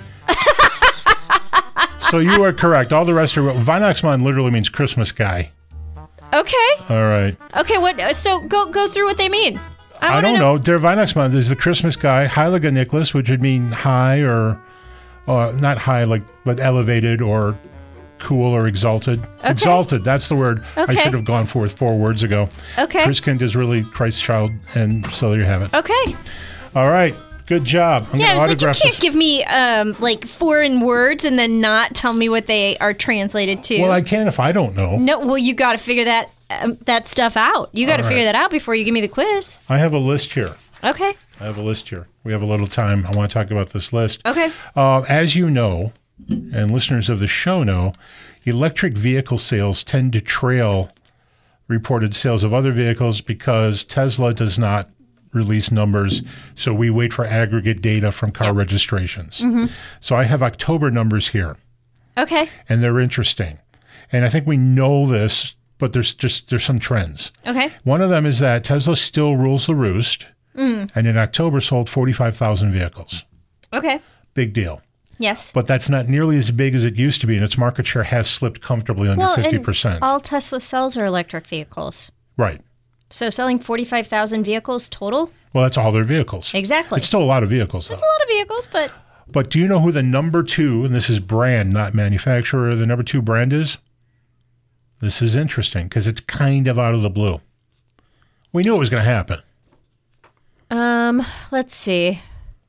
So you are correct. All the rest are... Weihnachtsmann literally means Christmas guy. Okay. All right. Okay, what? So go through what they mean. I don't know. Der Weihnachtsmann is the Christmas guy. Heiliger Niklas, which would mean high or... not high, but elevated or cool or exalted. Okay. Exalted, that's the word I should have gone for 4 words ago. Okay. Christkind is really Christ's child, and so there you have it. Okay. All right. Good job. I was like, you can't give me like foreign words and then not tell me what they are translated to. Well, I can if I don't know. No, well, you got to figure that stuff out. You got to figure that out before you give me the quiz. I have a list here. Okay. I have a list here. We have a little time. I want to talk about this list. Okay. As you know, and listeners of the show know, electric vehicle sales tend to trail reported sales of other vehicles because Tesla does not release numbers, so we wait for aggregate data from car registrations. Mm-hmm. So I have October numbers here. Okay. And they're interesting. And I think we know this, but there's some trends. Okay. One of them is that Tesla still rules the roost, and in October sold 45,000 vehicles. Okay. Big deal. Yes. But that's not nearly as big as it used to be, and its market share has slipped comfortably under 50%. And all Tesla sells are electric vehicles. Right. So selling 45,000 vehicles total? Well, that's all their vehicles. Exactly. It's still a lot of vehicles, though. It's a lot of vehicles, but... But do you know who the number 2, and this is brand, not manufacturer, the number 2 brand is? This is interesting, because it's kind of out of the blue. We knew it was going to happen. Let's see.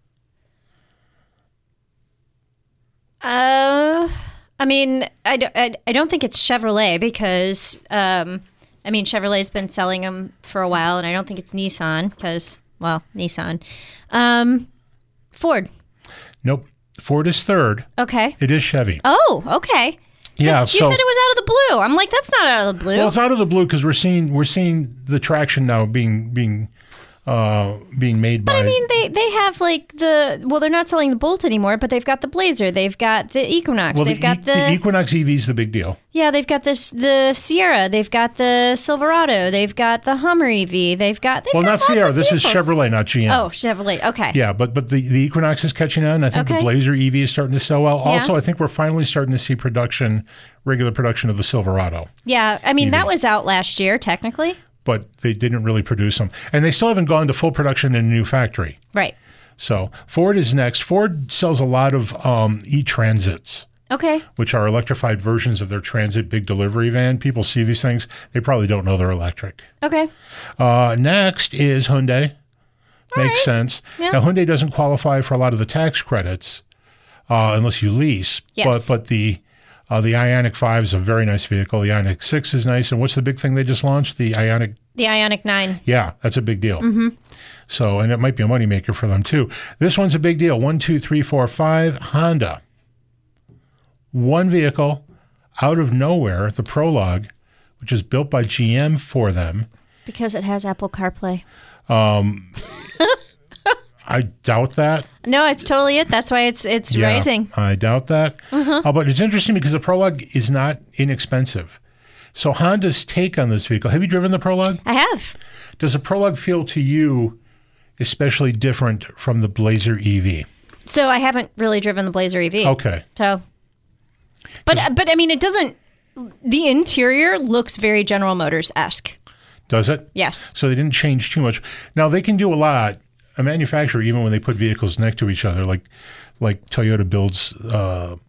I mean, I don't think it's Chevrolet because, Chevrolet's been selling them for a while, and I don't think it's Nissan because, well, Nissan. Ford. Nope. Ford is third. Okay. It is Chevy. Oh, okay. Yeah, you said it was out of the blue. I'm like, that's not out of the blue. Well, it's out of the blue because we're seeing the traction now being made by... But I mean, they have like they're not selling the Bolt anymore, but they've got the Blazer, they've got the Equinox, they've got the Equinox EV is the big deal. Yeah, they've got the Sierra, they've got the Silverado, they've got the Hummer EV, they've got not Sierra. This is Chevrolet, not GM. Oh, Chevrolet. Okay. Yeah, but the Equinox is catching on. I think the Blazer EV is starting to sell well. Also, I think we're finally starting to see regular production of the Silverado. Yeah, I mean EV. That was out last year, technically. But they didn't really produce them. And they still haven't gone to full production in a new factory. Right. So Ford is next. Ford sells a lot of e-Transits. Okay. Which are electrified versions of their Transit big delivery van. People see these things. They probably don't know they're electric. Okay. Next is Hyundai. Makes sense. Yeah. Now, Hyundai doesn't qualify for a lot of the tax credits unless you lease. Yes. But the Ioniq 5 is a very nice vehicle. The Ioniq 6 is nice. And what's the big thing they just launched? The Ioniq 9. Yeah, that's a big deal. Mm-hmm. So, and it might be a moneymaker for them, too. This one's a big deal. 1, 2, 3, 4, 5. Honda. One vehicle, out of nowhere, the Prologue, which is built by GM for them. Because it has Apple CarPlay. I doubt that. No, it's totally it. That's why it's rising. I doubt that. But it's interesting because the Prologue is not inexpensive. So Honda's take on this vehicle, have you driven the Prologue? I have. Does the Prologue feel to you especially different from the Blazer EV? So I haven't really driven the Blazer EV. Okay. So, but I mean, it doesn't, the interior looks very General Motors-esque. Does it? Yes. So they didn't change too much. Now, they can do a lot. A manufacturer, even when they put vehicles next to each other, like Toyota builds the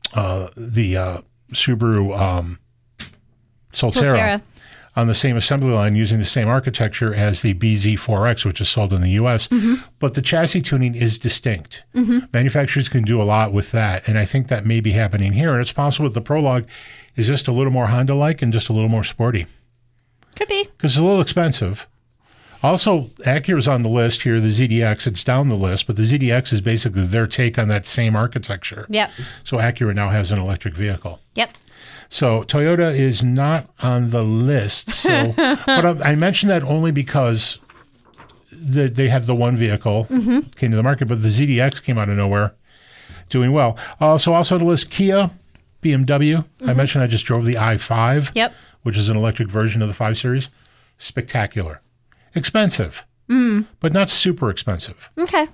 Subaru Solterra on the same assembly line using the same architecture as the BZ4X, which is sold in the U.S., but the chassis tuning is distinct. Manufacturers can do a lot with that, and I think that may be happening here, and it's possible that the Prologue is just a little more Honda-like and just a little more sporty. Could be. Because it's a little expensive. Also, Acura's on the list here, the ZDX. It's down the list, but the ZDX is basically their take on that same architecture. Yep. So Acura now has an electric vehicle. Yep. So Toyota is not on the list. So, but I mentioned that only because they have the one vehicle came to the market, but the ZDX came out of nowhere, doing well. So also on the list, Kia, BMW. I mentioned I just drove the i5, which is an electric version of the 5 Series. Spectacular. Expensive, but not super expensive. Okay.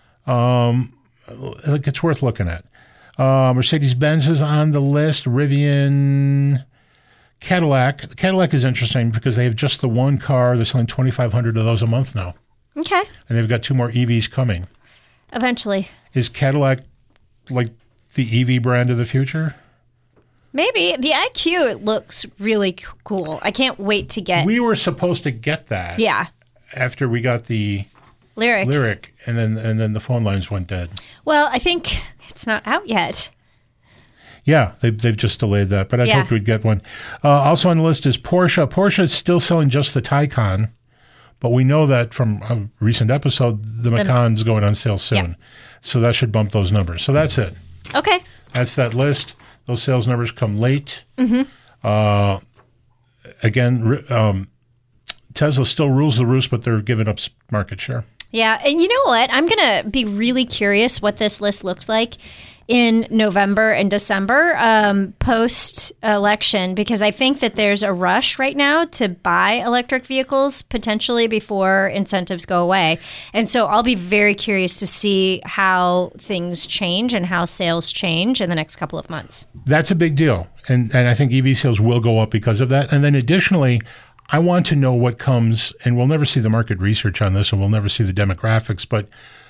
It's worth looking at. Mercedes-Benz is on the list. Rivian, Cadillac. Cadillac is interesting because they have just the one car. They're selling 2,500 of those a month now. Okay. And they've got 2 more EVs coming. Eventually. Is Cadillac like the EV brand of the future? Maybe. The IQ, it looks really cool. I can't wait to get... We were supposed to get that. Yeah. After we got the Lyric, and then the phone lines went dead. Well, I think it's not out yet. Yeah, they've just delayed that, but I hoped we'd get one. Also on the list is Porsche. Porsche is still selling just the Taycan, but we know that from a recent episode, the Macan's going on sale soon. Yeah. So that should bump those numbers. So that's it. Okay. That's that list. Those sales numbers come late. Again, Tesla still rules the roost, but they're giving up market share. Yeah, and you know what? I'm going to be really curious what this list looks like in November and December post-election, because I think that there's a rush right now to buy electric vehicles potentially before incentives go away. And so I'll be very curious to see how things change and how sales change in the next couple of months. That's a big deal. And I think EV sales will go up because of that. And then additionally, I want to know what comes, and we'll never see the market research on this, and we'll never see the demographics, but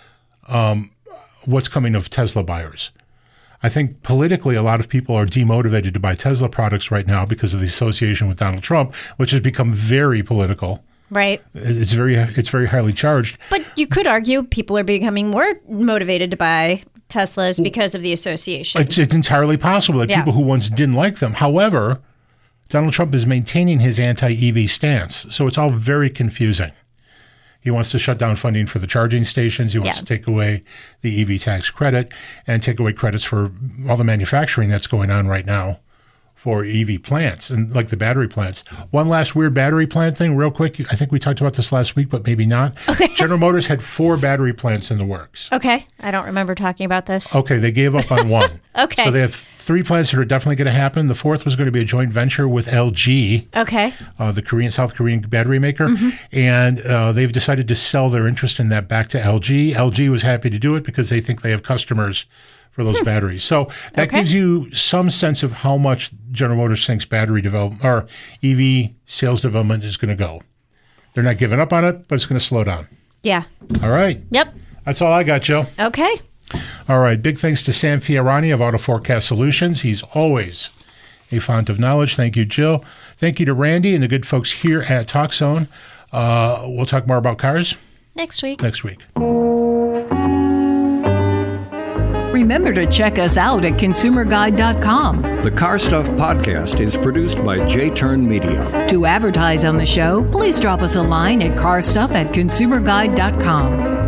what's coming of Tesla buyers. I think politically, a lot of people are demotivated to buy Tesla products right now because of the association with Donald Trump, which has become very political. Right. It's very highly charged. But you could argue people are becoming more motivated to buy Teslas because of the association. It's entirely possible that people who once didn't like them. However, Donald Trump is maintaining his anti-EV stance, so it's all very confusing. He wants to shut down funding for the charging stations. He wants to take away the EV tax credit and take away credits for all the manufacturing that's going on right now for EV plants and like the battery plants. One last weird battery plant thing real quick. I think we talked about this last week, but maybe not. Okay. General Motors had 4 battery plants in the works. Okay. I don't remember talking about this. Okay. They gave up on one. Okay. So they have 3 plants that are definitely going to happen. The 4th was going to be a joint venture with LG. Okay. The South Korean battery maker. Mm-hmm. And they've decided to sell their interest in that back to LG. LG was happy to do it because they think they have customers for those batteries. So that gives you some sense of how much General Motors thinks battery development or EV sales development is going to go. They're not giving up on it, but it's going to slow down. Yeah. All right. Yep. That's all I got, Jill. Okay. All right. Big thanks to Sam Fiorani of Auto Forecast Solutions. He's always a font of knowledge. Thank you, Jill. Thank you to Randy and the good folks here at TalkZone. We'll talk more about cars next week. Remember to check us out at consumerguide.com. The Car Stuff Podcast is produced by J-Turn Media. To advertise on the show, please drop us a line at carstuff@consumerguide.com.